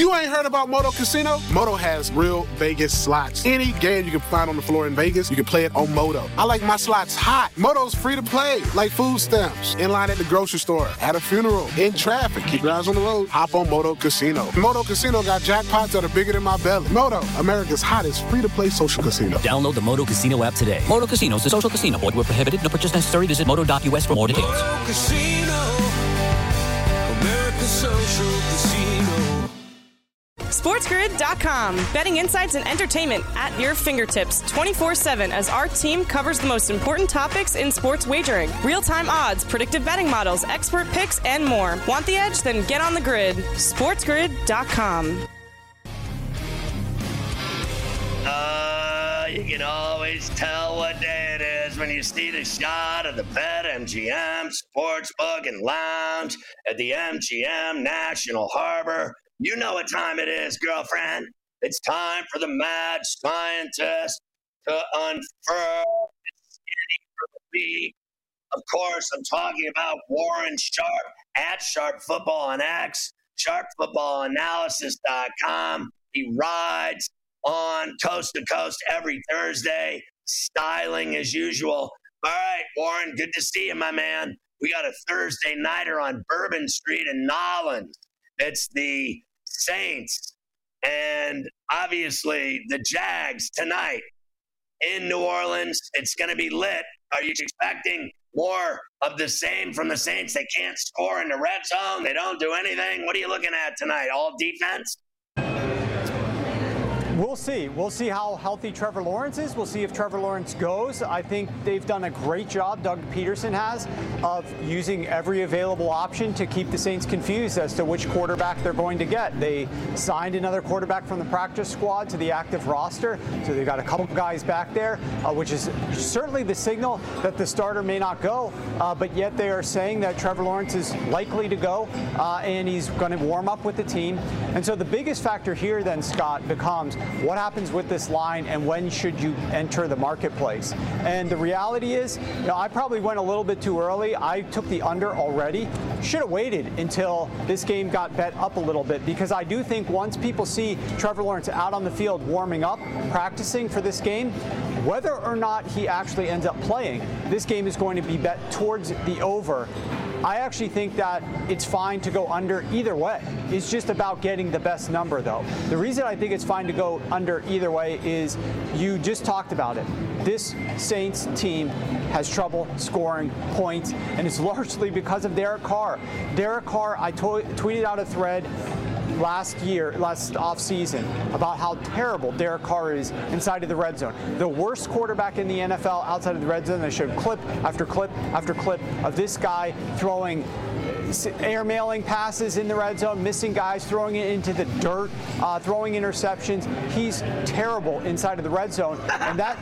You ain't heard about Moto Casino? Moto has real Vegas slots. Any game you can find on the floor in Vegas, you can play it on Moto. I like my slots hot. Moto's free to play, like food stamps. In line at the grocery store, at a funeral, in traffic. Keep your eyes on the road. Hop on Moto Casino. Moto Casino got jackpots that are bigger than my belly. Moto, America's hottest free-to-play social casino. Download the Moto Casino app today. Moto Casino is a social casino. Void where prohibited. No purchase necessary. Visit moto.us for more details. Moto Casino. America's social casino. SportsGrid.com. Betting insights and entertainment at your fingertips 24/7 as our team covers the most important topics in sports wagering. Real-time odds, predictive betting models, expert picks, and more. Want the edge? Then get on the grid. SportsGrid.com. You can always tell what day it is when you see the shot of the BetMGM Sportsbook and Lounge at the MGM National Harbor. You know what time it is, girlfriend. It's time for the mad scientist to unfurl his skinny for the week. Of course, I'm talking about Warren Sharp at Sharp Football on X, sharpfootballanalysis.com. He rides on Coast to Coast every Thursday, styling as usual. All right, Warren, good to see you, my man. We got a Thursday nighter on Bourbon Street in Nollins. It's the Saints and obviously the Jags tonight in New Orleans. It's going to be lit. Are you expecting more of the same from the Saints? They can't score in the red zone. They don't do anything. What are you looking at tonight? All defense? We'll see. We'll see how healthy Trevor Lawrence is. We'll see if Trevor Lawrence goes. I think they've done a great job, Doug Peterson has, of using every available option to keep the Saints confused as to which quarterback they're going to get. They signed another quarterback from the practice squad to the active roster, so they've got a couple guys back there, which is certainly the signal that the starter may not go, but yet they are saying that Trevor Lawrence is likely to go, and he's going to warm up with the team. And so the biggest factor here then, Scott, becomes what happens with this line and when should you enter the marketplace? And the reality is, I probably went a little bit too early. I took the under already. Should have waited until this game got bet up a little bit, because I do think once people see Trevor Lawrence out on the field warming up, practicing for this game, whether or not he actually ends up playing, this game is going to be bet towards the over. I actually think that it's fine to go under either way. It's just about getting the best number, though. The reason I think it's fine to go under either way is you just talked about it. This Saints team has trouble scoring points, and it's largely because of Derek Carr. Derek Carr, I tweeted out a thread last offseason about how terrible Derek Carr is inside of the red zone. The worst quarterback in the NFL outside of the red zone. They showed clip after clip after clip of this guy throwing air-mailing passes in the red zone, missing guys, throwing it into the dirt, throwing interceptions. He's terrible inside of the red zone, and that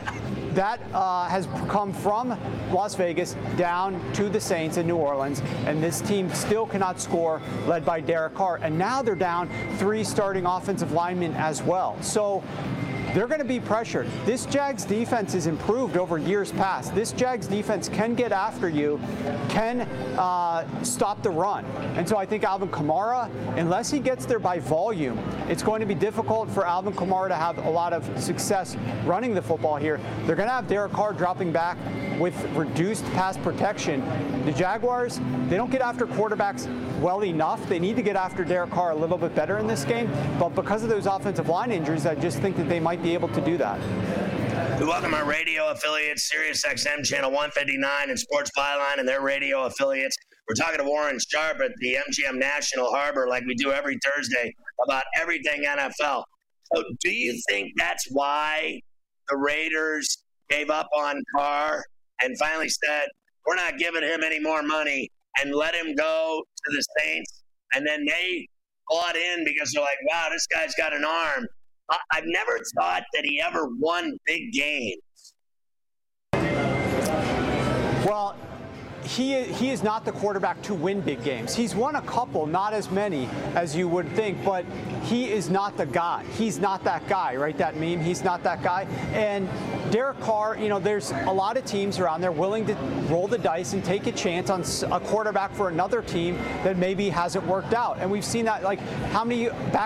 has come from Las Vegas down to the Saints in New Orleans, and this team still cannot score, led by Derek Carr. And now they're down 3 starting offensive linemen as well. So they're going to be pressured. This Jags defense is improved over years past. This Jags defense can get after you, can stop the run. And so I think Alvin Kamara, unless he gets there by volume, it's going to be difficult for Alvin Kamara to have a lot of success running the football here. They're going to have Derek Carr dropping back with reduced pass protection. The Jaguars, they don't get after quarterbacks well enough. They need to get after Derek Carr a little bit better in this game. But because of those offensive line injuries, I just think that they might be able to do that. We welcome our radio affiliates, SiriusXM Channel 159 and Sports Byline and their radio affiliates. We're talking to Warren Sharp at the MGM National Harbor like we do every Thursday about everything NFL. So do you think that's why the Raiders gave up on Carr and finally said, we're not giving him any more money, and let him go to the Saints? And then they bought in because they're like, wow, this guy's got an arm. I've never thought that he ever won big games. Well, he is not the quarterback to win big games. He's won a couple, not as many as you would think, but he is not the guy. He's not that guy, right? That meme, he's not that guy. And Derek Carr, there's a lot of teams around there willing to roll the dice and take a chance on a quarterback for another team that maybe hasn't worked out. And we've seen that, like, how many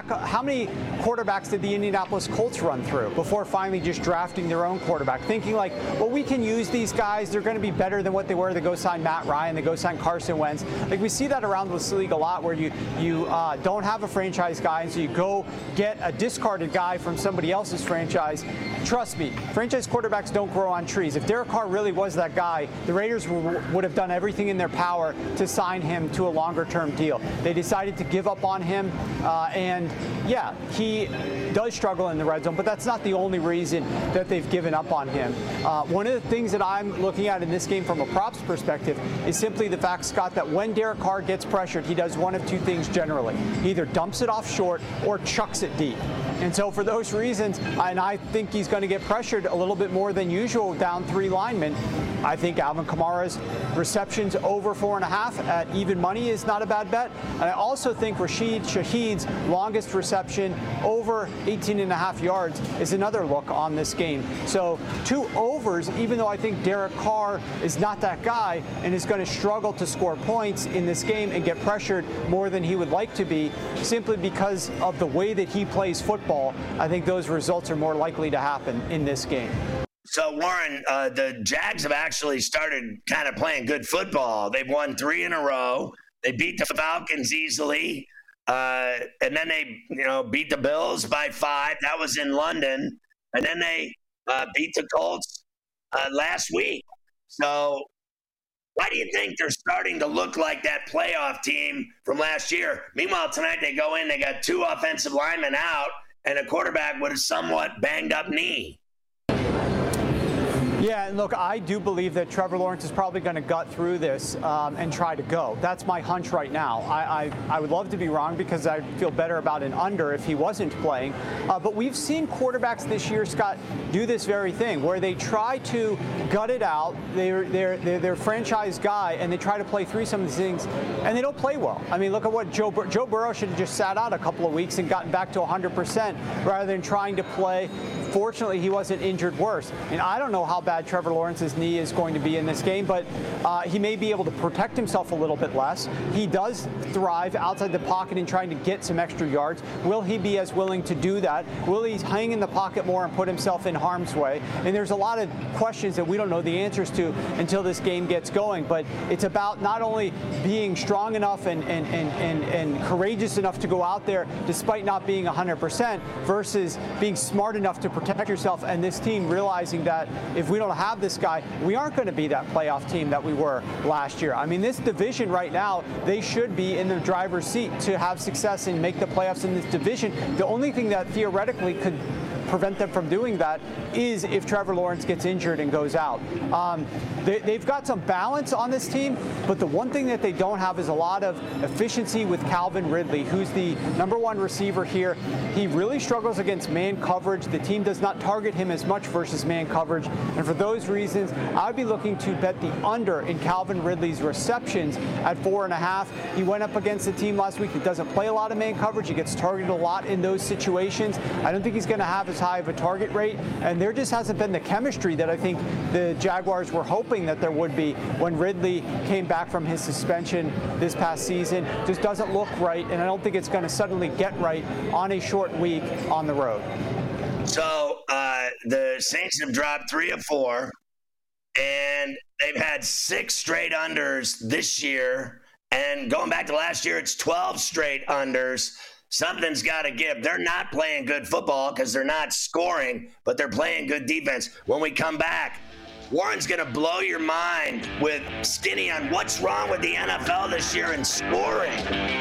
quarterbacks did the Indianapolis Colts run through before finally just drafting their own quarterback, thinking like, well, we can use these guys. They're going to be better than what they were. They go sign Matt Ryan. They go sign Carson Wentz. Like, we see that around this league a lot, where you don't have a franchise guy, and so you go get a discarded guy from somebody else's franchise. Trust me, franchise quarterbacks don't grow on trees. If Derek Carr really was that guy, the Raiders would have done everything in their power to sign him to a longer-term deal. They decided to give up on him, and yeah, he does struggle in the red zone, but that's not the only reason that they've given up on him. One of the things that I'm looking at in this game from a props perspective is simply the fact, Scott, that when Derek Carr gets pressured, he does one of two things generally. He either dumps it off short or chucks it deep. And so for those reasons, and I think he's going to get pressured a little bit more than usual down 3 linemen, I think Alvin Kamara's receptions over 4.5 at even money is not a bad bet. And I also think Rashid Shaheed's longest reception over 18.5 yards is another look on this game. So 2 overs, even though I think Derek Carr is not that guy and is going to struggle to score points in this game and get pressured more than he would like to be, simply because of the way that he plays football, I think those results are more likely to happen in this game. So, Warren, the Jags have actually started kind of playing good football. They've won 3 in a row. They beat the Falcons easily. And then they, beat the Bills by 5. That was in London. And then they beat the Colts last week. So why do you think they're starting to look like that playoff team from last year? Meanwhile, tonight they go in, they got 2 offensive linemen out and a quarterback with a somewhat banged up knee. Yeah, and look, I do believe that Trevor Lawrence is probably going to gut through this and try to go. That's my hunch right now. I would love to be wrong, because I feel better about an under if he wasn't playing. But we've seen quarterbacks this year, Scott, do this very thing, where they try to gut it out. They're franchise guy, and they try to play through some of these things, and they don't play well. I mean, look at what Joe Burrow should have just sat out a couple of weeks and gotten back to 100% rather than trying to play. Fortunately, he wasn't injured worse. And I don't know how bad Trevor Lawrence's knee is going to be in this game, but he may be able to protect himself a little bit less. He does thrive outside the pocket and trying to get some extra yards. Will he be as willing to do that? Will he hang in the pocket more and put himself in harm's way? And there's a lot of questions that we don't know the answers to until this game gets going. But it's about not only being strong enough and courageous enough to go out there despite not being 100% versus being smart enough to protect yourself, and this team realizing that if we don't have this guy, we aren't going to be that playoff team that we were last year. I mean, this division right now, they should be in the driver's seat to have success and make the playoffs in this division. The only thing that theoretically could prevent them from doing that is if Trevor Lawrence gets injured and goes out. They've got some balance on this team, but the one thing that they don't have is a lot of efficiency with Calvin Ridley, who's the #1 receiver here. He really struggles against man coverage. The team does not target him as much versus man coverage, and for those reasons, I would be looking to bet the under in Calvin Ridley's receptions at 4.5. He went up against a team last week that doesn't play a lot of man coverage. He gets targeted a lot in those situations. I don't think he's going to have as high of a target rate, and there just hasn't been the chemistry that I think the Jaguars were hoping that there would be when Ridley came back from his suspension this past season. Just doesn't look right, and I don't think it's going to suddenly get right on a short week on the road. So the Saints have dropped 3 of 4, and they've had 6 straight unders this year, and going back to last year, it's 12 straight unders. Something's got to give. They're not playing good football because they're not scoring, but they're playing good defense. When we come back, Warren's going to blow your mind with Skinny on what's wrong with the NFL this year in scoring.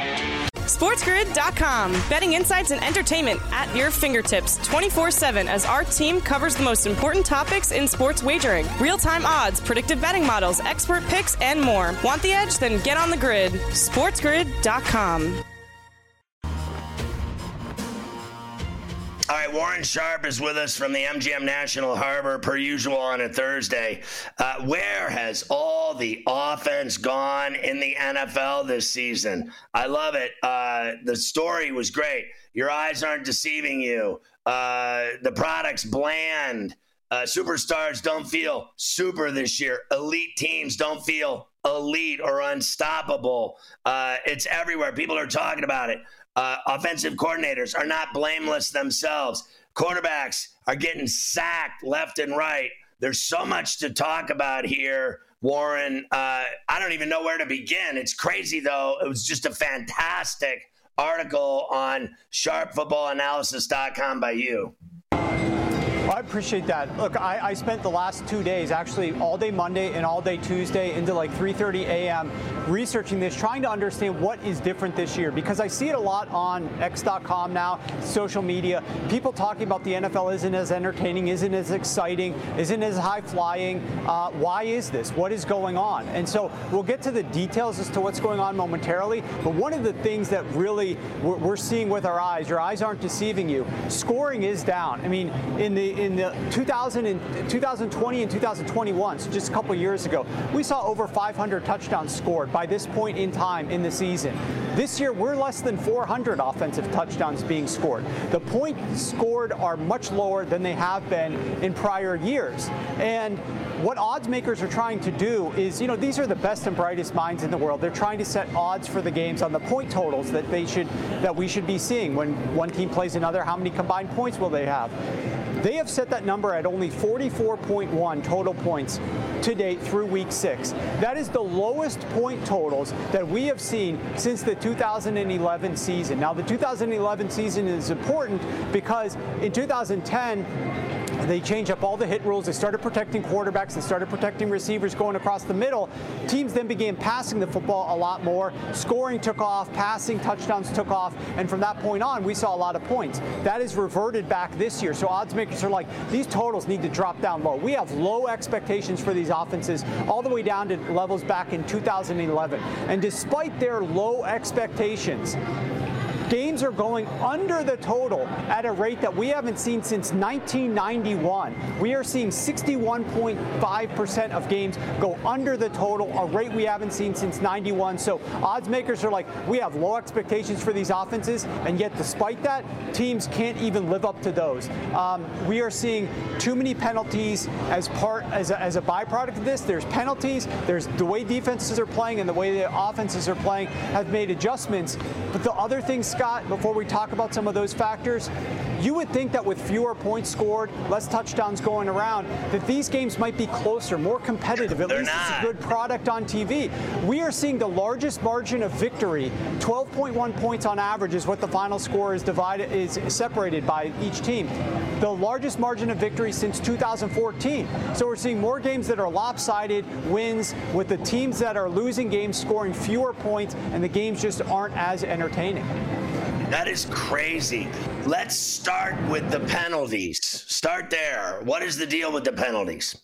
SportsGrid.com. Betting insights and entertainment at your fingertips 24/7 as our team covers the most important topics in sports wagering. Real-time odds, predictive betting models, expert picks, and more. Want the edge? Then get on the grid. SportsGrid.com. All right, Warren Sharp is with us from the MGM National Harbor, per usual on a Thursday. Where has all the offense gone in the NFL this season? I love it. The story was great. Your eyes aren't deceiving you. The product's bland. Superstars don't feel super this year. Elite teams don't feel elite or unstoppable. It's everywhere. People are talking about it. Offensive coordinators are not blameless themselves. Quarterbacks are getting sacked left and right. There's so much to talk about here, Warren. I don't even know where to begin. It's crazy, though. It was just a fantastic article on sharpfootballanalysis.com by you. I appreciate that. Look, I spent the last 2 days, actually all day Monday and all day Tuesday into like 3:30 a.m. researching this, trying to understand what is different this year, because I see it a lot on X.com now, social media, people talking about the NFL isn't as entertaining, isn't as exciting, isn't as high-flying. Why is this? What is going on? And so we'll get to the details as to what's going on momentarily, but one of the things that really we're seeing with our eyes, your eyes aren't deceiving you, scoring is down. I mean, in the 2020 and 2021, so just a couple years ago, we saw over 500 touchdowns scored by this point in time in the season. This year, we're less than 400 offensive touchdowns being scored. The points scored are much lower than they have been in prior years. And what odds makers are trying to do is, these are the best and brightest minds in the world. They're trying to set odds for the games on the point totals that we should be seeing when one team plays another. How many combined points will they have? They have set that number at only 44.1 total points to date through week 6. That is the lowest point totals that we have seen since the 2011 season. Now, the 2011 season is important because in 2010, they changed up all the hit rules. They started protecting quarterbacks. They started protecting receivers going across the middle. Teams then began passing the football a lot more. Scoring took off. Passing touchdowns took off. And from that point on, we saw a lot of points. That is reverted back this year. So odds makers are like, these totals need to drop down low. We have low expectations for these offenses all the way down to levels back in 2011. And despite their low expectations, games are going under the total at a rate that we haven't seen since 1991. We are seeing 61.5% of games go under the total, a rate we haven't seen since 91. So odds makers are like, we have low expectations for these offenses, and yet despite that, teams can't even live up to those. We are seeing too many penalties as a byproduct of this. There's penalties, there's the way defenses are playing and the way the offenses are playing have made adjustments. But the other things, Scott, before we talk about some of those factors, you would think that with fewer points scored, less touchdowns going around, that these games might be closer, more competitive. At least it's a good product on TV. We are seeing the largest margin of victory, 12.1 points on average is what the final score is separated by each team. The largest margin of victory since 2014. So we're seeing more games that are lopsided wins, with the teams that are losing games scoring fewer points, and the games just aren't as entertaining. That is crazy. Let's start with the penalties. Start there. What is the deal with the penalties?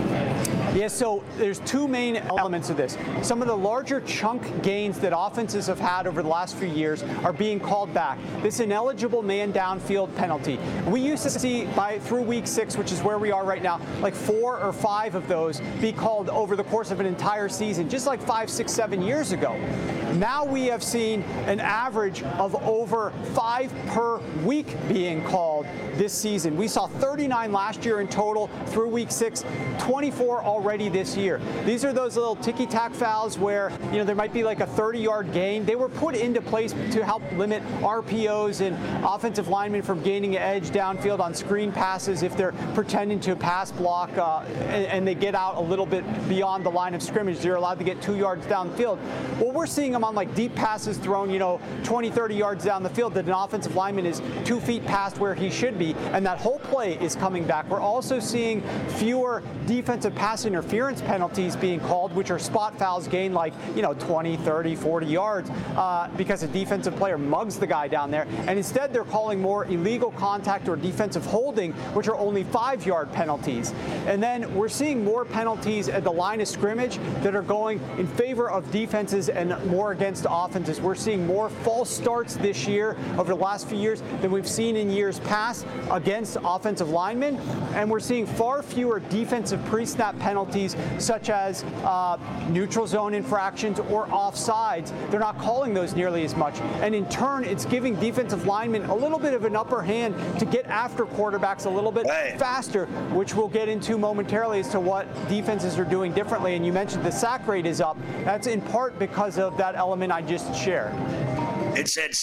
Yeah, so there's two main elements of this. Some of the larger chunk gains that offenses have had over the last few years are being called back. This ineligible man downfield penalty. We used to see through week 6, which is where we are right now, like 4 or 5 of those be called over the course of an entire season, just like 5, 6, 7 years ago. Now we have seen an average of over 5 per week being called this season. We saw 39 last year in total through week 6, 24 already this year. These are those little ticky-tack fouls where, there might be like a 30-yard gain. They were put into place to help limit RPOs and offensive linemen from gaining an edge downfield on screen passes if they're pretending to pass block and they get out a little bit beyond the line of scrimmage. They're allowed to get 2 yards downfield. Well, we're seeing them on like deep passes thrown, 20, 30 yards down the field that an offensive lineman is 2 feet past where he should be, and that whole play is coming back. We're also seeing fewer defensive passing interference penalties being called, which are spot fouls gained like, 20, 30, 40 yards because a defensive player mugs the guy down there. And instead, they're calling more illegal contact or defensive holding, which are only 5-yard penalties. And then we're seeing more penalties at the line of scrimmage that are going in favor of defenses and more against offenses. We're seeing more false starts this year over the last few years than we've seen in years past against offensive linemen. And we're seeing far fewer defensive pre-snap penalties, such as neutral zone infractions or offsides. They're not calling those nearly as much. And in turn, it's giving defensive linemen a little bit of an upper hand to get after quarterbacks a little bit faster, which we'll get into momentarily as to what defenses are doing differently. And you mentioned the sack rate is up. That's in part because of that element I just shared. It's at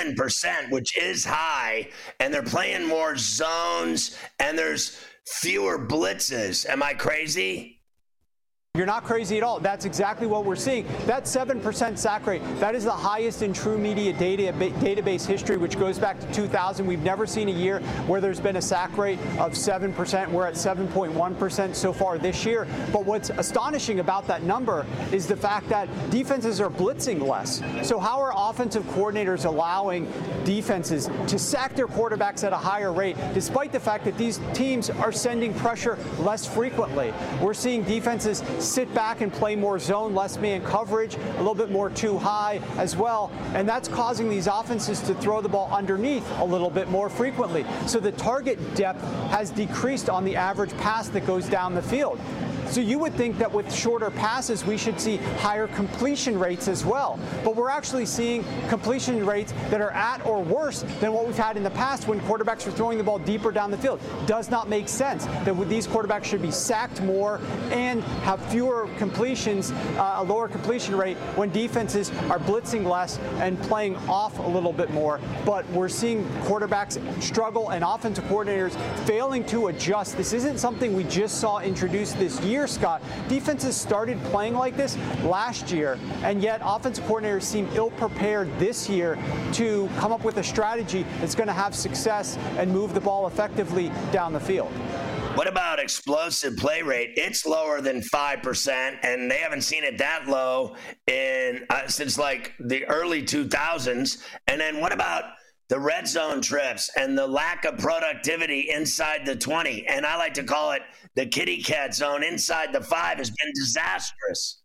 7%, which is high, and they're playing more zones, and there's fewer blitzes. Am I crazy? You're not crazy at all. That's exactly what we're seeing. That 7% sack rate, that is the highest in true media database history, which goes back to 2000. We've never seen a year where there's been a sack rate of 7%. We're at 7.1% so far this year. But what's astonishing about that number is the fact that defenses are blitzing less. So how are offensive coordinators allowing defenses to sack their quarterbacks at a higher rate, despite the fact that these teams are sending pressure less frequently? We're seeing defenses sit back and play more zone, less man coverage, a little bit more too high as well. And that's causing these offenses to throw the ball underneath a little bit more frequently. So the target depth has decreased on the average pass that goes down the field. So you would think that with shorter passes, we should see higher completion rates as well. But we're actually seeing completion rates that are at or worse than what we've had in the past when quarterbacks are throwing the ball deeper down the field. Does not make sense that these quarterbacks should be sacked more and have fewer completions, a lower completion rate when defenses are blitzing less and playing off a little bit more. But we're seeing quarterbacks struggle and offensive coordinators failing to adjust. This isn't something we just saw introduced this year, Scott. Defenses started playing like this last year, and yet offensive coordinators seem ill-prepared this year to come up with a strategy that's going to have success and move the ball effectively down the field. What about explosive play rate? It's lower than 5%, and they haven't seen it that low in since like the early 2000s. And then what about the red zone trips and the lack of productivity inside the 20? And I like to call it the kitty cat zone inside the 5 has been disastrous.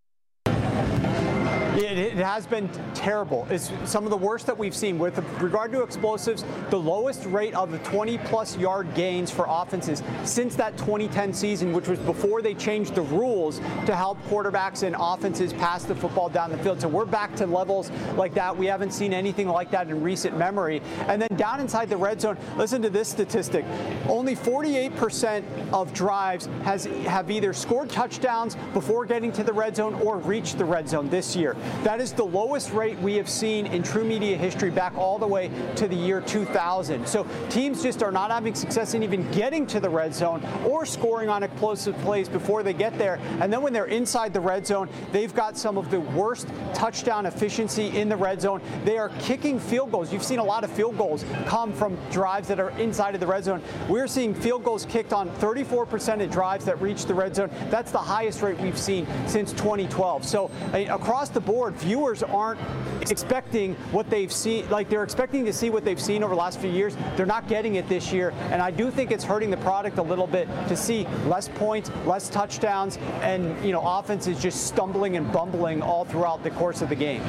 It has been terrible. It's some of the worst that we've seen. With regard to explosives, the lowest rate of the 20-plus yard gains for offenses since that 2010 season, which was before they changed the rules to help quarterbacks and offenses pass the football down the field. So we're back to levels like that. We haven't seen anything like that in recent memory. And then down inside the red zone, listen to this statistic. Only 48% of drives have either scored touchdowns before getting to the red zone or reached the red zone this year. That is the lowest rate we have seen in true media history back all the way to the year 2000. So teams just are not having success in even getting to the red zone or scoring on explosive plays before they get there. And then when they're inside the red zone, they've got some of the worst touchdown efficiency in the red zone. They are kicking field goals. You've seen a lot of field goals come from drives that are inside of the red zone. We're seeing field goals kicked on 34% of drives that reach the red zone. That's the highest rate we've seen since 2012. So across the board, viewers aren't expecting what they've seen. Like, they're expecting to see what they've seen over the last few years. They're not getting it this year, and I do think it's hurting the product a little bit to see less points, less touchdowns, and offense is just stumbling and bumbling all throughout the course of the game.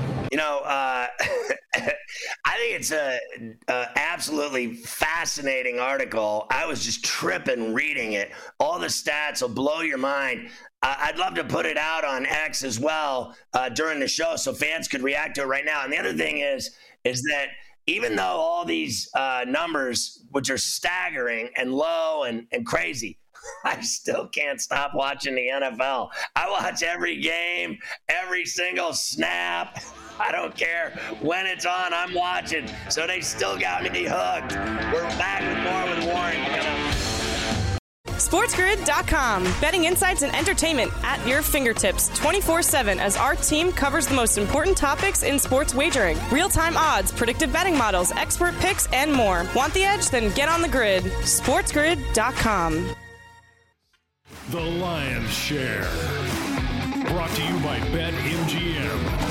I think it's a absolutely fascinating article. I was just tripping reading it. All the stats will blow your mind. I'd love to put it out on X as well during the show so fans could react to it right now. And the other thing is that even though all these numbers, which are staggering and low and crazy, I still can't stop watching the NFL. I watch every game, every single snap. I don't care when it's on, I'm watching. So they still got me hooked. We're back with more with Warren. SportsGrid.com. Betting insights and entertainment at your fingertips 24/7 as our team covers the most important topics in sports wagering. Real-time odds, predictive betting models, expert picks, and more. Want the edge? Then get on the grid. SportsGrid.com. The Lion's Share. Brought to you by BetMGM.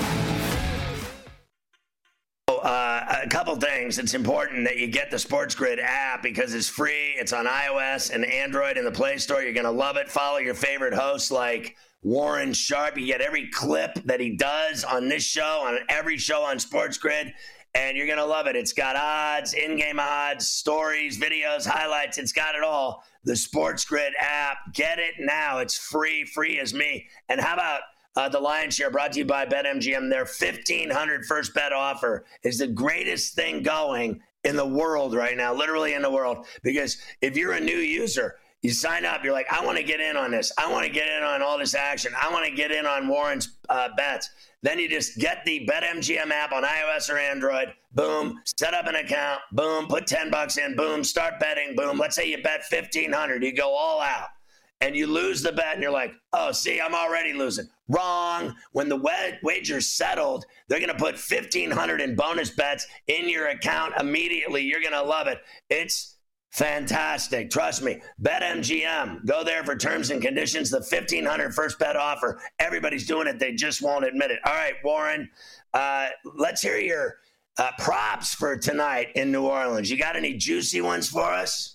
A couple things. It's important that you get the SportsGrid app because it's free. It's on iOS and Android in the Play Store. You're going to love it. Follow your favorite hosts like Warren Sharp. You get every clip that he does on this show, on every show on SportsGrid, and you're going to love it. It's got odds, in-game odds, stories, videos, highlights. It's got it all. The SportsGrid app. Get it now. It's free as me. And how about the Lion's Share, brought to you by BetMGM. Their $1,500 first bet offer is the greatest thing going in the world right now, literally in the world. Because if you're a new user, you sign up, you're like, I want to get in on this. I want to get in on all this action. I want to get in on Warren's bets. Then you just get the BetMGM app on iOS or Android. Boom, set up an account. Boom, put $10 in. Boom, start betting. Boom. Let's say you bet $1,500. You go all out. And you lose the bet, and you're like, oh, see, I'm already losing. Wrong. When the wager's settled, they're going to put $1,500 in bonus bets in your account immediately. You're going to love it. It's fantastic. Trust me. BetMGM. Go there for terms and conditions. The $1,500 first bet offer. Everybody's doing it. They just won't admit it. All right, Warren, let's hear your props for tonight in New Orleans. You got any juicy ones for us?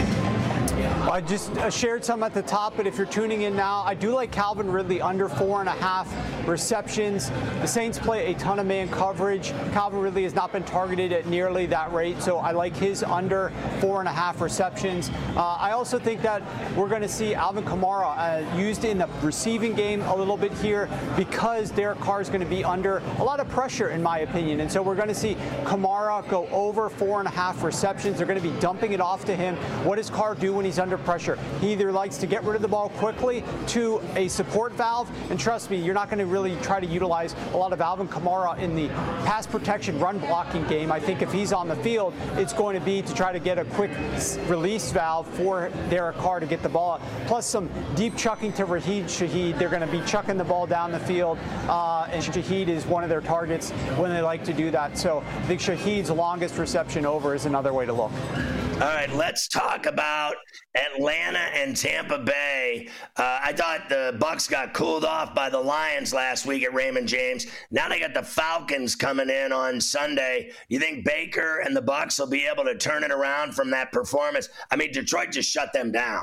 I just shared some at the top, but if you're tuning in now, I do like Calvin Ridley under 4.5 receptions. The Saints play a ton of man coverage. Calvin Ridley has not been targeted at nearly that rate, so I like his under 4.5 receptions. I also think that we're going to see Alvin Kamara used in the receiving game a little bit here because Derek Carr is going to be under a lot of pressure, in my opinion. And so we're going to see Kamara go over 4.5 receptions. They're going to be dumping it off to him. What does Carr do when he's under pressure? He either likes to get rid of the ball quickly to a support valve, and trust me, you're not going to really try to utilize a lot of Alvin Kamara in the pass protection run blocking game. I think if he's on the field, it's going to be to try to get a quick release valve for Derek Carr to get the ball out. Plus some deep chucking to Rashid Shaheed. They're going to be chucking the ball down the field, and Shaheed is one of their targets when they like to do that. So I think Shaheed's longest reception over is another way to look. All right, let's talk about Atlanta and Tampa Bay. I thought the Bucs got cooled off by the Lions last week at Raymond James. Now they got the Falcons coming in on Sunday. You think Baker and the Bucs will be able to turn it around from that performance? I mean, Detroit just shut them down.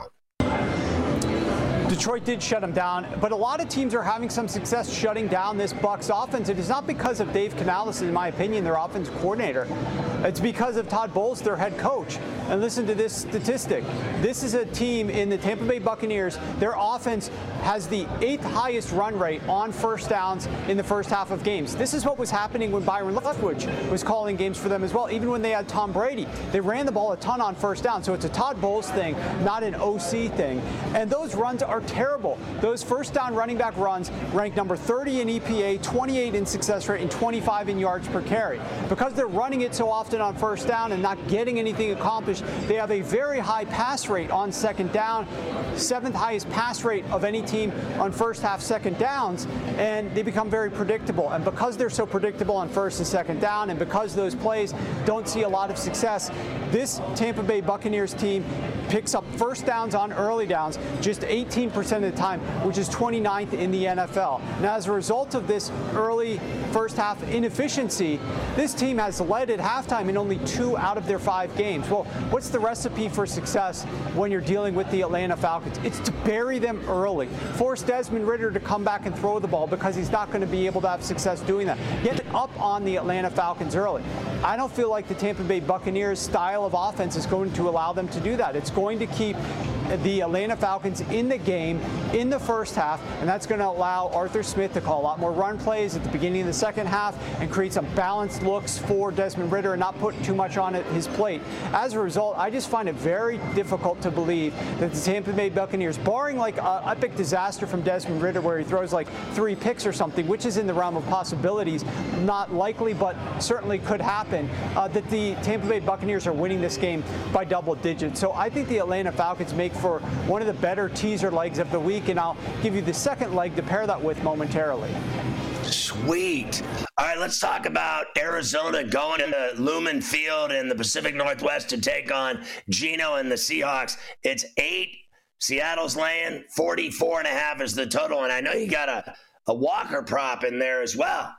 Detroit did shut them down, but a lot of teams are having some success shutting down this Bucs offense. It is not because of Dave Canales, in my opinion, their offensive coordinator. It's because of Todd Bowles, their head coach. And listen to this statistic. This is a team in the Tampa Bay Buccaneers. Their offense has the 8th highest run rate on first downs in the first half of games. This is what was happening when Byron Leftwich was calling games for them as well. Even when they had Tom Brady, they ran the ball a ton on first down. So it's a Todd Bowles thing, not an OC thing. And those runs are terrible. Those first down running back runs rank number 30 in EPA, 28 in success rate, and 25 in yards per carry. Because they're running it so often on first down and not getting anything accomplished, they have a very high pass rate on second down, 7th highest pass rate of any team on first half second downs, and they become very predictable. And because they're so predictable on first and second down, and because those plays don't see a lot of success, this Tampa Bay Buccaneers team picks up first downs on early downs just 18% of the time, which is 29th in the NFL. Now, as a result of this early first half inefficiency, this team has led at halftime in only 2 out of their 5 games. Well, what's the recipe for success when you're dealing with the Atlanta Falcons? It's to bury them early. Force Desmond Ridder to come back and throw the ball because he's not going to be able to have success doing that. Get up on the Atlanta Falcons early. I don't feel like the Tampa Bay Buccaneers style of offense is going to allow them to do that. It's going to keep the Atlanta Falcons in the game in the first half, and that's going to allow Arthur Smith to call a lot more run plays at the beginning of the second half and create some balanced looks for Desmond Ridder and not put too much on his plate. As a result, I just find it very difficult to believe that the Tampa Bay Buccaneers, barring like an epic disaster from Desmond Ridder where he throws like 3 picks or something, which is in the realm of possibilities, not likely, but certainly could happen, that the Tampa Bay Buccaneers are winning this game by double digits. So I think the Atlanta Falcons make for one of the better teaser legs of the week, and I'll give you the second leg to pair that with momentarily. Sweet. All right, let's talk about Arizona going to Lumen Field in the Pacific Northwest to take on Geno and the Seahawks. It's 8 Seattle's laying 44.5 is the total. And I know you got a Walker prop in there as well.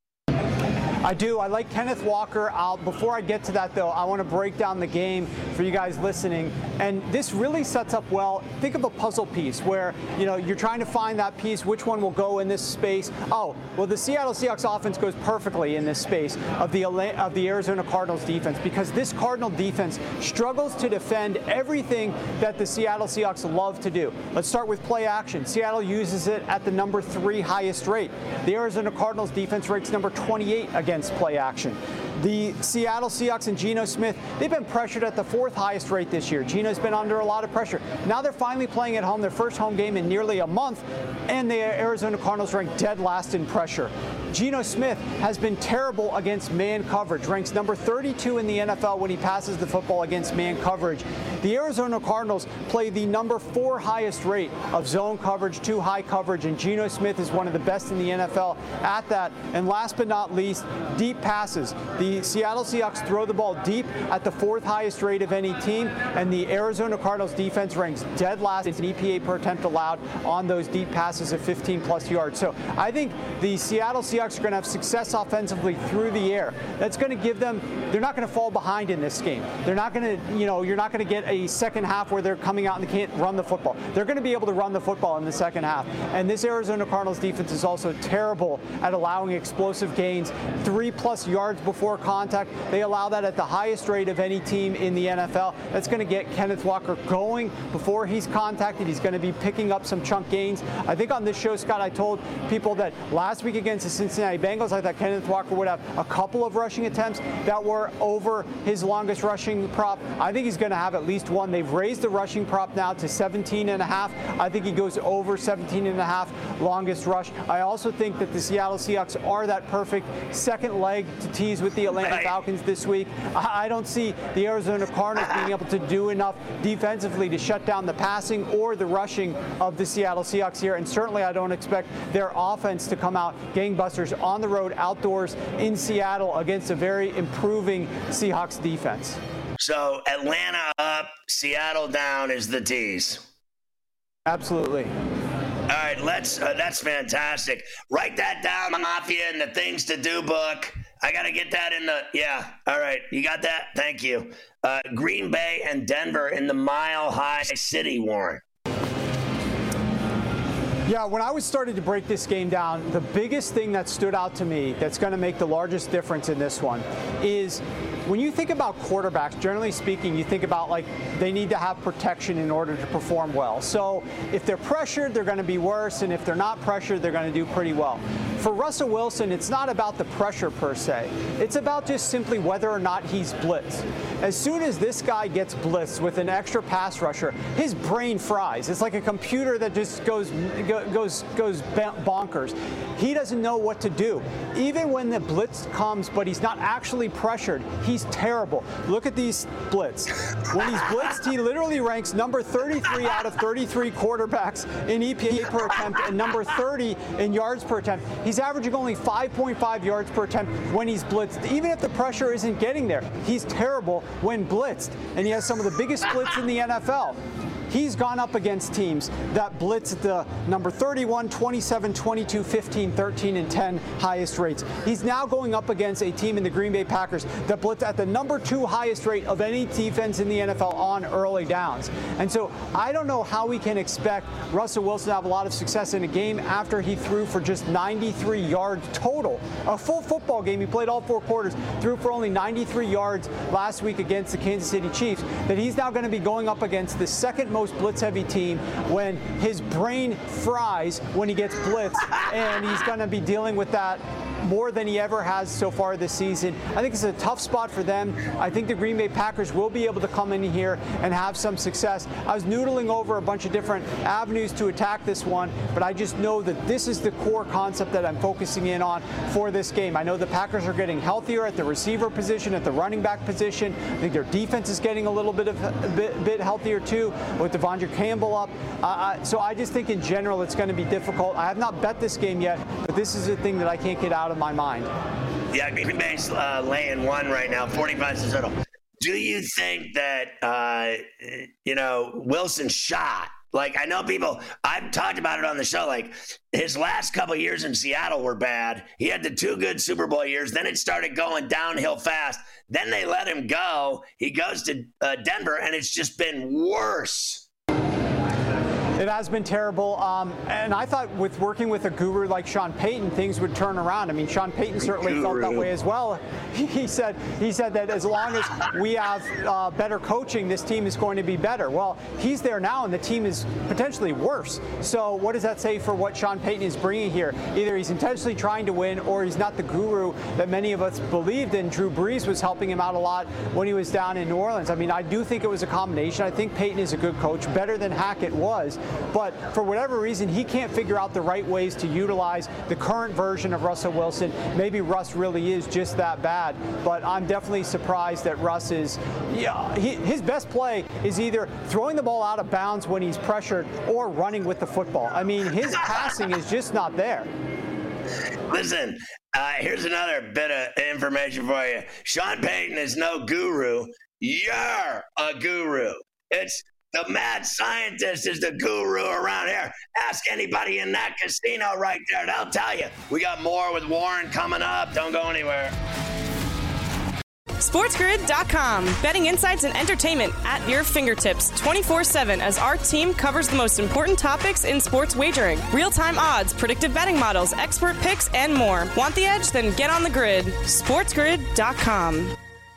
I do. I like Kenneth Walker. Before I get to that, though, I want to break down the game for you guys listening. And this really sets up well. Think of a puzzle piece where, you're trying to find that piece. Which one will go in this space? Oh, well, the Seattle Seahawks offense goes perfectly in this space of the Arizona Cardinals defense, because this Cardinal defense struggles to defend everything that the Seattle Seahawks love to do. Let's start with play action. Seattle uses it at the number 3 highest rate. The Arizona Cardinals defense ranks number 28 against play action. The Seattle Seahawks and Geno Smith, they've been pressured at the 4th highest rate this year. Geno's been under a lot of pressure. Now they're finally playing at home, their first home game in nearly a month, and the Arizona Cardinals rank dead last in pressure. Geno Smith has been terrible against man coverage, ranks number 32 in the NFL when he passes the football against man coverage. The Arizona Cardinals play the number 4 highest rate of zone coverage, 2 high coverage, and Geno Smith is one of the best in the NFL at that. And last but not least, deep passes. The Seattle Seahawks throw the ball deep at the 4th highest rate of any team, and the Arizona Cardinals defense ranks dead last in EPA per attempt allowed on those deep passes of 15-plus yards. So I think the Seattle Seahawks are going to have success offensively through the air. That's going to give them, they're not going to fall behind in this game. They're not going to, you're not going to get a second half where they're coming out and they can't run the football. They're going to be able to run the football in the second half. And this Arizona Cardinals defense is also terrible at allowing explosive gains, 3+ yards before contact. They allow that at the highest rate of any team in the NFL. That's going to get Kenneth Walker going before he's contacted. He's going to be picking up some chunk gains. I think on this show, Scott, I told people that last week against the Cincinnati Bengals, I thought Kenneth Walker would have a couple of rushing attempts that were over his longest rushing prop. I think he's going to have at least one. They've raised the rushing prop now to 17.5. I think he goes over 17.5 longest rush. I also think that the Seattle Seahawks are that perfect second leg to tease with the Atlanta Falcons this week. I don't see the Arizona Cardinals being able to do enough defensively to shut down the passing or the rushing of the Seattle Seahawks here, and certainly I don't expect their offense to come out gangbusters on the road, outdoors in Seattle against a very improving Seahawks defense. So Atlanta up, Seattle down is the tease. Absolutely. All right, that's fantastic. Write that down, Mafia, in the things to do book. I got to get that in the, yeah. All right, you got that? Thank you. Green Bay and Denver in the Mile High City, Warren. Yeah, when I was starting to break this game down, the biggest thing that stood out to me that's going to make the largest difference in this one is when you think about quarterbacks, generally speaking, you think about like they need to have protection in order to perform well. So if they're pressured, they're going to be worse, and if they're not pressured, they're going to do pretty well. For Russell Wilson, it's not about the pressure per se. It's about just simply whether or not he's blitzed. As soon as this guy gets blitzed with an extra pass rusher, his brain fries. It's like a computer that just goes bonkers. He doesn't know what to do. Even when the blitz comes, but he's not actually pressured, he's terrible. Look at these blitz. When he's blitzed, he literally ranks number 33 out of 33 quarterbacks in EPA per attempt and number 30 in yards per attempt. He's averaging only 5.5 yards per attempt when he's blitzed. Even if the pressure isn't getting there, he's terrible when blitzed. And he has some of the biggest splits in the NFL. He's gone up against teams that blitz at the number 31, 27, 22, 15, 13, and 10 highest rates. He's now going up against a team in the Green Bay Packers that blitz at the number 2 highest rate of any defense in the NFL on early downs. And so I don't know how we can expect Russell Wilson to have a lot of success in a game after he threw for just 93 yards total. A full football game, he played all 4 quarters, threw for only 93 yards last week against the Kansas City Chiefs, that he's now going to be going up against the second most blitz-heavy team when his brain fries when he gets blitzed, and he's going to be dealing with that more than he ever has so far this season. I think it's a tough spot for them. I think the Green Bay Packers will be able to come in here and have some success. I was noodling over a bunch of different avenues to attack this one, but I just know that this is the core concept that I'm focusing in on for this game. I know the Packers are getting healthier at the receiver position, at the running back position. I think their defense is getting a little bit healthier too, with Devondre Campbell up. So I just think in general it's going to be difficult. I have not bet this game yet, but this is a thing that I can't get out of my mind. Yeah, Green Bay's laying 1 right now, 45 to total. Do you think that Wilson's shot Like, I know people, I've talked about it on the show, like, his last couple of years in Seattle were bad. He had the 2 good Super Bowl years. Then it started going downhill fast. Then they let him go. He goes to Denver, and it's just been worse. It has been terrible, and I thought with working with a guru like Sean Payton, things would turn around. I mean, Sean Payton certainly felt that way as well. He said that as long as we have better coaching, this team is going to be better. Well, he's there now, and the team is potentially worse. So what does that say for what Sean Payton is bringing here? Either he's intentionally trying to win, or he's not the guru that many of us believed in. Drew Brees was helping him out a lot when he was down in New Orleans. I mean, I do think it was a combination. I think Payton is a good coach, better than Hackett was. But for whatever reason, he can't figure out the right ways to utilize the current version of Russell Wilson. Maybe Russ really is just that bad, but I'm definitely surprised that Russ is, his best play is either throwing the ball out of bounds when he's pressured or running with the football. I mean, his passing is just not there. Listen, here's another bit of information for you. Sean Payton is no guru. You're a guru. It's the mad scientist is the guru around here. Ask anybody in that casino right there. They'll tell you. We got more with Warren coming up. Don't go anywhere. SportsGrid.com. Betting insights and entertainment at your fingertips 24/7 as our team covers the most important topics in sports wagering. Real-time odds, predictive betting models, expert picks, and more. Want the edge? Then get on the grid. SportsGrid.com.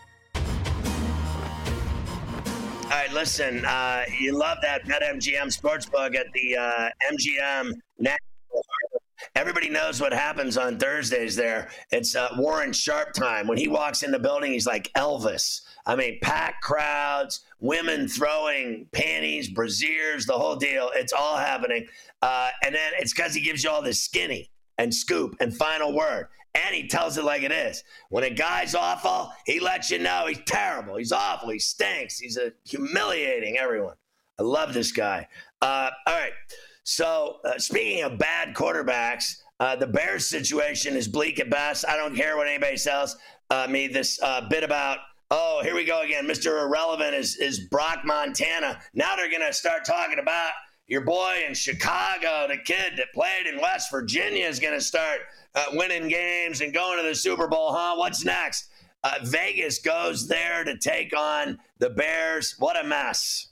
All right, listen, you love that BetMGM Sportsbook at the MGM National. Everybody knows what happens on Thursdays there. It's Warren Sharp time. When he walks in the building, he's like Elvis. I mean, packed crowds, women throwing panties, brassieres, the whole deal. It's all happening. And then it's because he gives you all this skinny and scoop and final word. And he tells it like it is. When a guy's awful, he lets you know he's terrible. He's awful. He stinks. He's humiliating everyone. I love this guy. All right. So speaking of bad quarterbacks, the Bears situation is bleak at best. I don't care what anybody tells me. This bit about, oh, here we go again. Mr. Irrelevant is Brock Montana. Now they're going to start talking about your boy in Chicago, the kid that played in West Virginia, is going to start winning games and going to the Super Bowl, huh? What's next? Vegas goes there to take on the Bears. What a mess.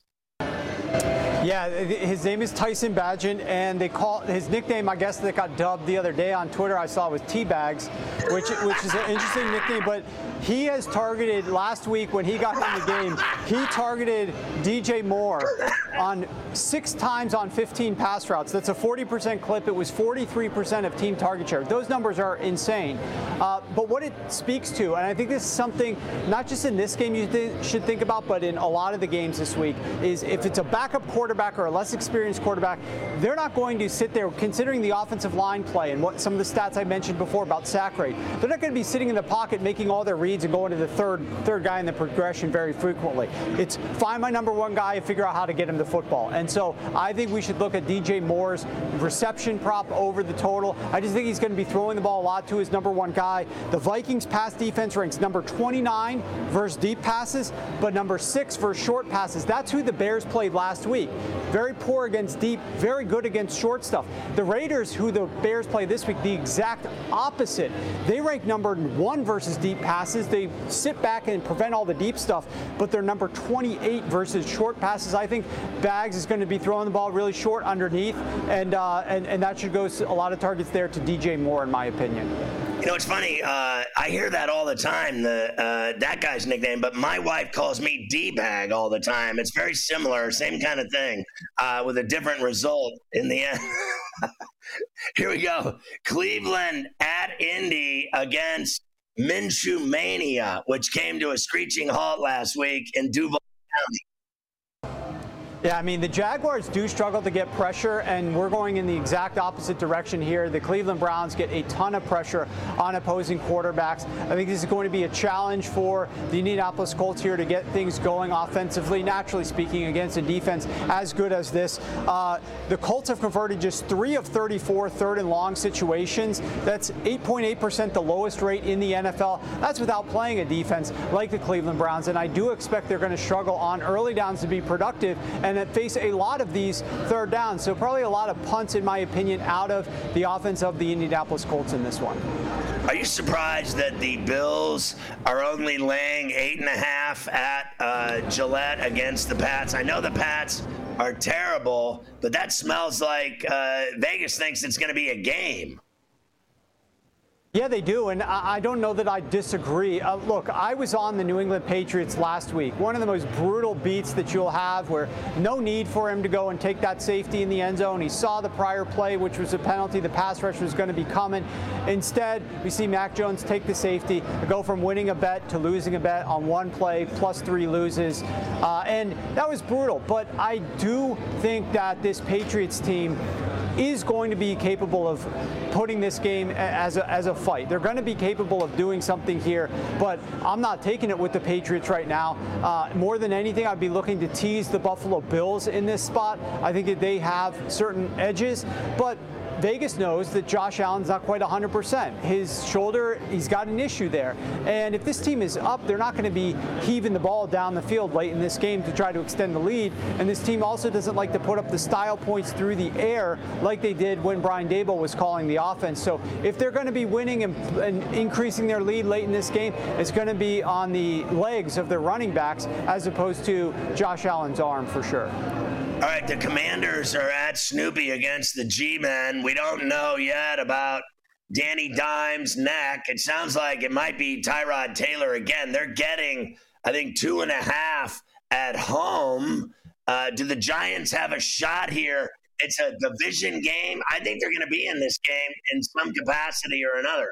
Yeah, his name is Tyson Bagent, and they call his nickname, I guess, that got dubbed the other day on Twitter, I saw, was Teabags, which is an interesting nickname. But he has targeted, last week when he got in the game, he targeted DJ Moore on 6 times on 15 pass routes. That's a 40% clip. It was 43% of team target share. Those numbers are insane. But what it speaks to, and I think this is something not just in this game you should think about, but in a lot of the games this week, is if it's a backup quarterback or a less experienced quarterback, they're not going to sit there, considering the offensive line play and what some of the stats I mentioned before about sack rate. They're not going to be sitting in the pocket making all their reads and going to the third guy in the progression very frequently. It's find my number one guy and figure out how to get him the football. And so I think we should look at DJ Moore's reception prop over the total. I just think he's going to be throwing the ball a lot to his number one guy. The Vikings pass defense ranks number 29 versus deep passes, but number 6 versus short passes. That's who the Bears played last week. Very poor against deep, very good against short stuff. The Raiders, who the Bears play this week, the exact opposite. They rank number 1 versus deep passes. They sit back and prevent all the deep stuff, but they're number 28 versus short passes. I think Bags is going to be throwing the ball really short underneath, and that should go a lot of targets there to DJ Moore, in my opinion. You know, it's funny. I hear that all the time, that guy's nickname, but my wife calls me D-Bag all the time. It's very similar, same kind of thing, with a different result in the end. Here we go. Cleveland at Indy against Minshew Mania, which came to a screeching halt last week in Duval County. Yeah, I mean, the Jaguars do struggle to get pressure, and we're going in the exact opposite direction here. The Cleveland Browns get a ton of pressure on opposing quarterbacks. I think this is going to be a challenge for the Indianapolis Colts here to get things going offensively, naturally speaking, against a defense as good as this. The Colts have converted just 3 of 34 third and long situations. That's 8.8%, the lowest rate in the NFL. That's without playing a defense like the Cleveland Browns, and I do expect they're going to struggle on early downs to be productive. And and face a lot of these third downs. So probably a lot of punts, in my opinion, out of the offense of the Indianapolis Colts in this one. Are you surprised that the Bills are only laying 8.5 at Gillette against the Pats? I know the Pats are terrible, but that smells like Vegas thinks it's going to be a game. Yeah, they do, and I don't know that I disagree. Look, I was on the New England Patriots last week. One of the most brutal beats that you'll have, where no need for him to go and take that safety in the end zone. He saw the prior play, which was a penalty. The pass rush was going to be coming. Instead, we see Mac Jones take the safety, go from winning a bet to losing a bet on one play, +3 loses. And that was brutal. But I do think that this Patriots team is going to be capable of putting this game as a fight. They're going to be capable of doing something here, but I'm not taking it with the Patriots right now. More than anything, I'd be looking to tease the Buffalo Bills in this spot. I think that they have certain edges, but Vegas knows that Josh Allen's not quite 100%. His shoulder, he's got an issue there. And if this team is up, they're not going to be heaving the ball down the field late in this game to try to extend the lead. And this team also doesn't like to put up the style points through the air like they did when Brian Daboll was calling the offense. So if they're going to be winning and increasing their lead late in this game, it's going to be on the legs of their running backs as opposed to Josh Allen's arm for sure. All right, the Commanders are at Snoopy against the G-Men. We don't know yet about Danny Dimes' neck. It sounds like it might be Tyrod Taylor again. They're getting, I think, 2.5 at home. Do the Giants have a shot here? It's a division game. I think they're going to be in this game in some capacity or another.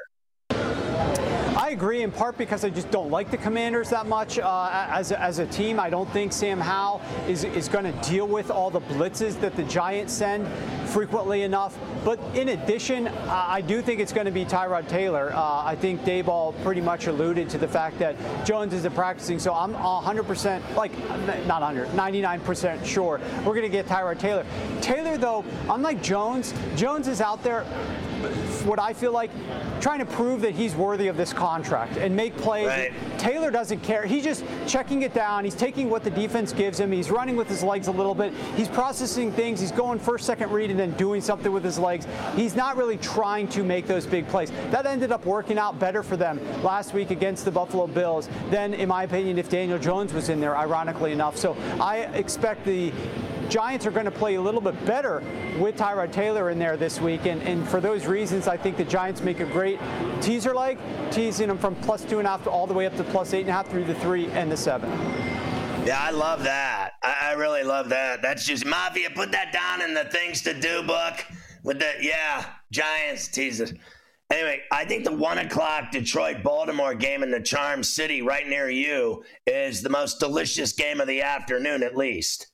I agree, in part because I just don't like the Commanders that much as a team. I don't think Sam Howell is going to deal with all the blitzes that the Giants send frequently enough. But in addition, I do think it's going to be Tyrod Taylor. I think Daboll pretty much alluded to the fact that Jones isn't practicing, so I'm 100%, like, not 100, 99% sure we're going to get Tyrod Taylor. Taylor, though, unlike Jones is out there, what I feel like, trying to prove that he's worthy of this contract and make plays. Right. Taylor doesn't care. He's just checking it down. He's taking what the defense gives him. He's running with his legs a little bit. He's processing things. He's going first, second read, and then doing something with his legs. He's not really trying to make those big plays. That ended up working out better for them last week against the Buffalo Bills than, in my opinion, if Daniel Jones was in there, ironically enough. So I expect the Giants are going to play a little bit better with Tyrod Taylor in there this week, and for those reasons, I think the Giants make a great teaser leg, teasing them from +2.5 all the way up to +8.5 through the 3 and the 7. Yeah, I love that. I really love that. That's just Mafia. Put that down in the things to do book with the Giants teaser. Anyway, I think the 1 o'clock Detroit-Baltimore game in the Charm City right near you is the most delicious game of the afternoon, at least.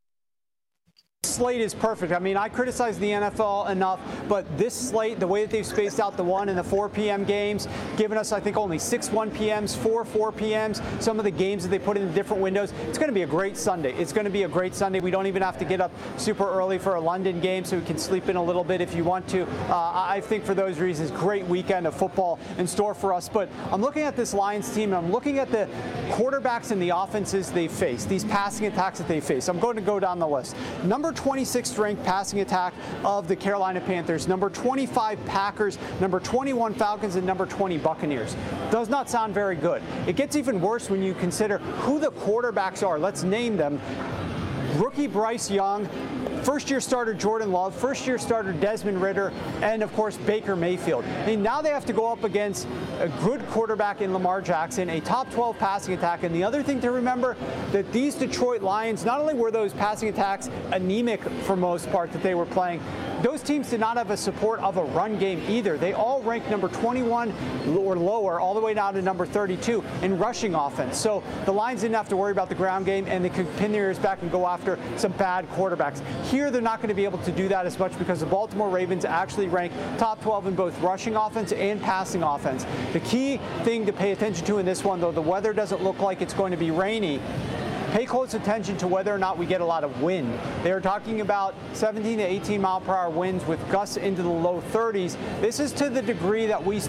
Slate is perfect. I mean, I criticize the NFL enough, but this slate, the way that they've spaced out the 1 and the 4 p.m. games, giving us, I think, only 6 1 p.m.s, 4 p.m.s, some of the games that they put in the different windows, it's going to be a great Sunday. It's going to be a great Sunday. We don't even have to get up super early for a London game, so we can sleep in a little bit if you want to. I think for those reasons, great weekend of football in store for us. But I'm looking at this Lions team, and I'm looking at the quarterbacks and the offenses they face, these passing attacks that they face. I'm going to go down the list. Number 26th ranked passing attack of the Carolina Panthers, number 25 Packers, number 21 Falcons, and number 20 Buccaneers. Does not sound very good. It gets even worse when you consider who the quarterbacks are. Let's name them. Rookie Bryce Young, first-year starter Jordan Love, first-year starter Desmond Ridder, and, of course, Baker Mayfield. And now they have to go up against a good quarterback in Lamar Jackson, a top 12 passing attack. And the other thing to remember, that these Detroit Lions, not only were those passing attacks anemic for most part that they were playing, those teams did not have a support of a run game either. They all ranked number 21 or lower, all the way down to number 32 in rushing offense. So the Lions didn't have to worry about the ground game, and they could pin their ears back and go after some bad quarterbacks. Here, they're not going to be able to do that as much because the Baltimore Ravens actually rank top 12 in both rushing offense and passing offense. The key thing to pay attention to in this one, though the weather doesn't look like it's going to be rainy, pay close attention to whether or not we get a lot of wind. They're talking about 17 to 18 mile per hour winds with gusts into the low 30s. This is to the degree that we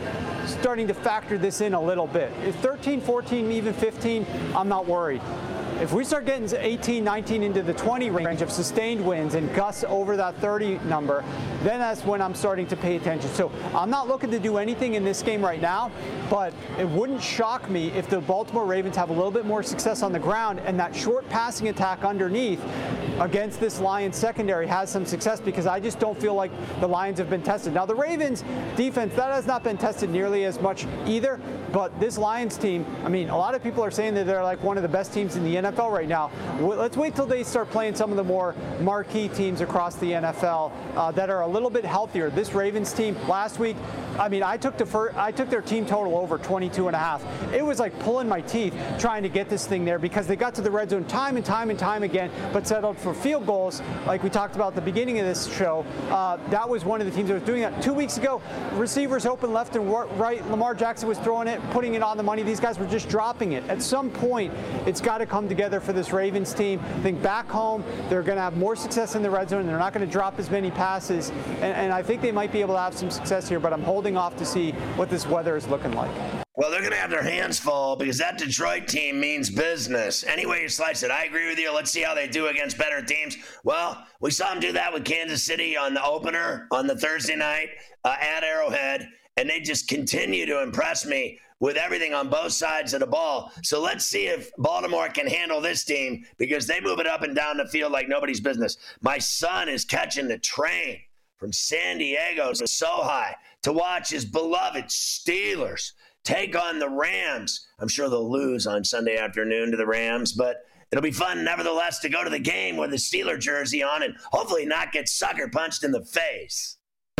starting to factor this in a little bit. If 13, 14, even 15, I'm not worried. If we start getting 18, 19 into the 20 range of sustained wins and gusts over that 30 number, then that's when I'm starting to pay attention. So I'm not looking to do anything in this game right now, but it wouldn't shock me if the Baltimore Ravens have a little bit more success on the ground and that short passing attack underneath against this Lions secondary has some success, because I just don't feel like the Lions have been tested. Now, the Ravens defense, that has not been tested nearly as much either, but this Lions team, I mean, a lot of people are saying that they're like one of the best teams in the NFL right now. Let's wait till they start playing some of the more marquee teams across the NFL that are a little bit healthier. This Ravens team last week, I mean, I took their team total over 22.5. It was like pulling my teeth trying to get this thing there, because they got to the red zone time and time again, but settled for field goals, like we talked about at the beginning of this show. That was one of the teams that was doing that. 2 weeks ago, receivers open left and right. Lamar Jackson was throwing it, putting it on the money. These guys were just dropping it. At some point, it's got to come together for this Ravens team. I think back home, they're going to have more success in the red zone. They're not going to drop as many passes, and I think they might be able to have some success here, but I'm holding off to see what this weather is looking like. Well, they're going to have their hands full, because that Detroit team means business. Any way you slice it, I agree with you. Let's see how they do against better teams. Well, we saw them do that with Kansas City on the opener on the Thursday night at Arrowhead, and they just continue to impress me with everything on both sides of the ball. So let's see if Baltimore can handle this team, because they move it up and down the field like nobody's business. My son is catching the train from San Diego to SoHi to watch his beloved Steelers take on the Rams. I'm sure they'll lose on Sunday afternoon to the Rams, but it'll be fun nevertheless to go to the game with the Steeler jersey on and hopefully not get sucker punched in the face.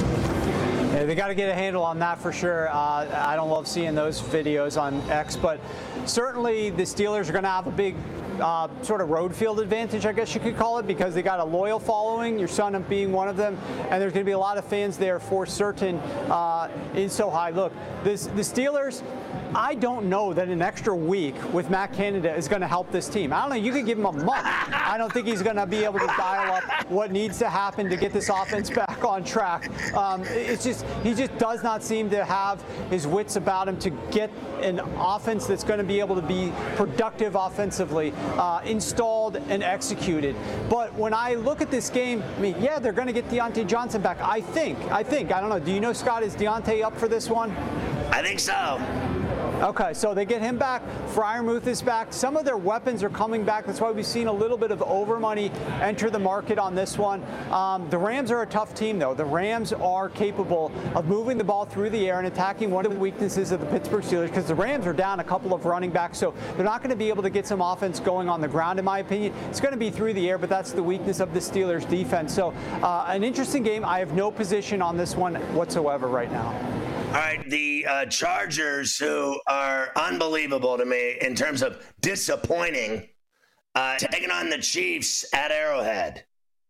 Yeah, they got to get a handle on that for sure. I don't love seeing those videos on X, but certainly the Steelers are going to have a big sort of road field advantage, I guess you could call it, because they got a loyal following, your son being one of them, and there's going to be a lot of fans there for certain in SoHi. Look, the Steelers, I don't know that an extra week with Matt Canada is going to help this team. I don't know. You could give him a month. I don't think he's going to be able to dial up what needs to happen to get this offense back on track. He just does not seem to have his wits about him to get an offense that's going to be able to be productive offensively, installed and executed. But when I look at this game, I mean, yeah, they're going to get Deontay Johnson back. I think. I don't know. Do you know, Scott, is Deontay up for this one? I think so. Okay, so they get him back. Freiermuth is back. Some of their weapons are coming back. That's why we've seen a little bit of over money enter the market on this one. The Rams are a tough team, though. The Rams are capable of moving the ball through the air and attacking one of the weaknesses of the Pittsburgh Steelers, because the Rams are down a couple of running backs, so they're not going to be able to get some offense going on the ground, in my opinion. It's going to be through the air, but that's the weakness of the Steelers' defense. So an interesting game. I have no position on this one whatsoever right now. All right, the Chargers, who are unbelievable to me in terms of disappointing, taking on the Chiefs at Arrowhead.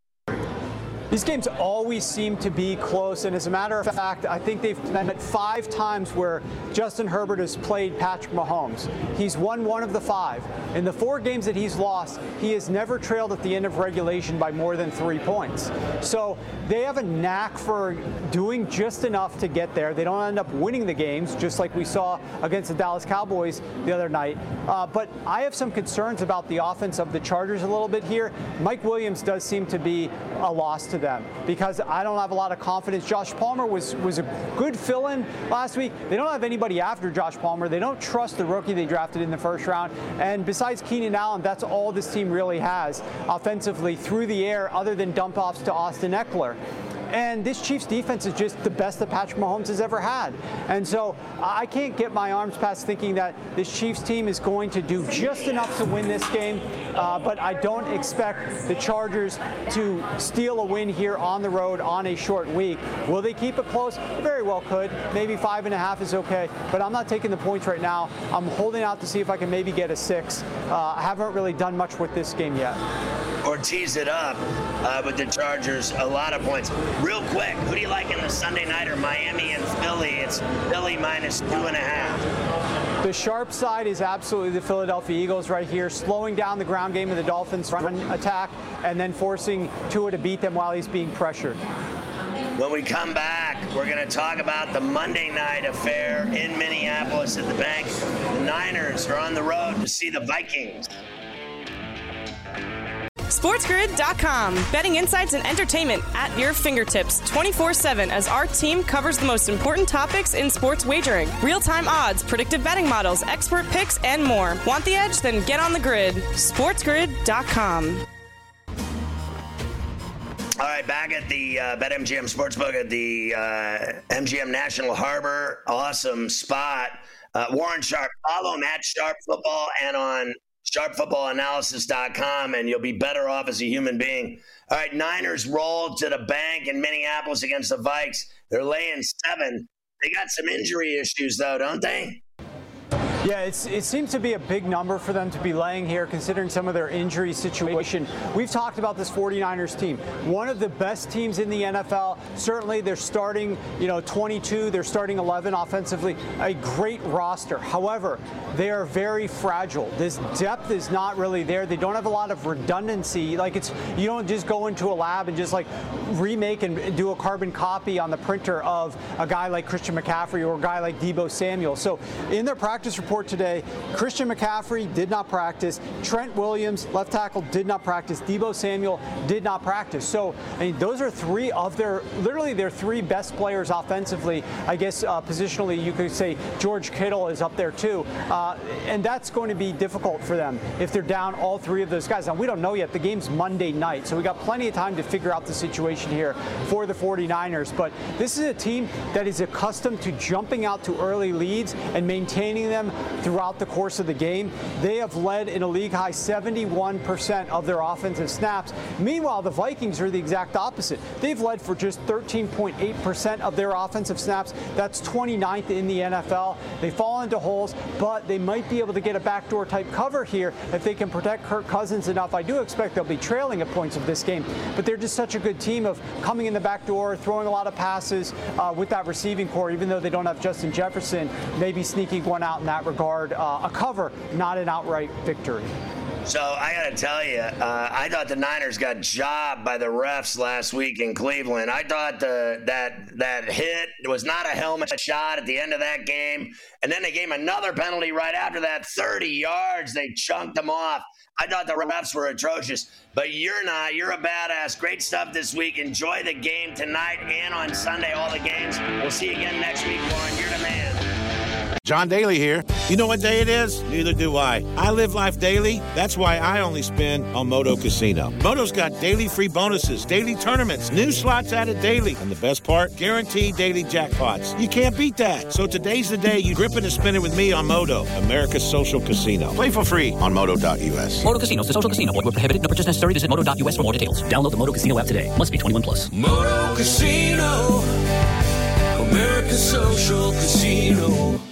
These games always seem to be close, and as a matter of fact, I think they've met 5 times where Justin Herbert has played Patrick Mahomes. He's won 1 of the 5. In the 4 games that he's lost, he has never trailed at the end of regulation by more than 3 points. So they have a knack for doing just enough to get there. They don't end up winning the games, just like we saw against the Dallas Cowboys the other night. But I have some concerns about the offense of the Chargers a little bit here. Mike Williams does seem to be a loss to them, because I don't have a lot of confidence. Josh Palmer was a good fill-in last week. They don't have anybody after Josh Palmer. They don't trust the rookie they drafted in the first round. And besides Keenan Allen, that's all this team really has offensively through the air, other than dump-offs to Austin Eckler. And this Chiefs defense is just the best that Patrick Mahomes has ever had. And so I can't get my arms past thinking that this Chiefs team is going to do just enough to win this game. But I don't expect the Chargers to steal a win here on the road on a short week. Will they keep it close? Very well could. Maybe 5.5 is okay. But I'm not taking the points right now. I'm holding out to see if I can maybe get a 6. I haven't really done much with this game yet. Or tease it up with the Chargers, a lot of points. Real quick, who do you like in the Sunday nighter, Miami and Philly? It's Philly minus 2.5. The sharp side is absolutely the Philadelphia Eagles right here, slowing down the ground game of the Dolphins' run attack and then forcing Tua to beat them while he's being pressured. When we come back, we're going to talk about the Monday night affair in Minneapolis at the Bank. The Niners are on the road to see the Vikings. SportsGrid.com. Betting insights and entertainment at your fingertips 24/7 as our team covers the most important topics in sports wagering. Real-time odds, predictive betting models, expert picks, and more. Want the edge? Then get on the grid. SportsGrid.com. All right, back at the BetMGM Sportsbook at the MGM National Harbor. Awesome spot. Warren Sharp. Follow him at Sharp Football and on sharpfootballanalysis.com, and you'll be better off as a human being. All right, Niners rolled to the bank in Minneapolis against the Vikes. They're laying 7. They got some injury issues, though, don't they? Yeah, it seems to be a big number for them to be laying here, considering some of their injury situation. We've talked about this 49ers team. One of the best teams in the NFL. Certainly, they're starting, 22. They're starting 11 offensively. A great roster. However, they are very fragile. This depth is not really there. They don't have a lot of redundancy. You don't just go into a lab and just remake and do a carbon copy on the printer of a guy like Christian McCaffrey or a guy like Deebo Samuel. So in their practice report today, Christian McCaffrey did not practice. Trent Williams, left tackle, did not practice. Deebo Samuel did not practice. So, those are 3 of their 3 best players offensively. I guess positionally, you could say George Kittle is up there too. And that's going to be difficult for them if they're down all 3 of those guys. Now, we don't know yet. The game's Monday night, so we got plenty of time to figure out the situation here for the 49ers. But this is a team that is accustomed to jumping out to early leads and maintaining them throughout the course of the game. They have led in a league-high 71% of their offensive snaps. Meanwhile, the Vikings are the exact opposite. They've led for just 13.8% of their offensive snaps. That's 29th in the NFL. They fall into holes, but they might be able to get a backdoor type cover here if they can protect Kirk Cousins enough. I do expect they'll be trailing at points of this game, but they're just such a good team of coming in the back door, throwing a lot of passes with that receiving core, even though they don't have Justin Jefferson, maybe sneaking one out in that regard. A cover, not an outright victory. So I got to tell you, I thought the Niners got jobbed by the refs last week in Cleveland. I thought that hit was not a helmet shot at the end of that game. And then they gave him another penalty right after that, 30 yards. They chunked them off. I thought the refs were atrocious, but you're not. You're a badass. Great stuff this week. Enjoy the game tonight and on Sunday, all the games. We'll see you again next week, Warren. You're the man. John Daly here. You know what day it is? Neither do I. I live life daily. That's why I only spin on Moto Casino. Moto's got daily free bonuses, daily tournaments, new slots added daily. And the best part? Guaranteed daily jackpots. You can't beat that. So today's the day you grip it and spin it with me on Moto, America's social casino. Play for free on Moto.us. Moto Casinos, the social casino. Void where prohibited. No purchase necessary. Visit Moto.us for more details. Download the Moto Casino app today. Must be 21 plus. Moto Casino, America's social casino.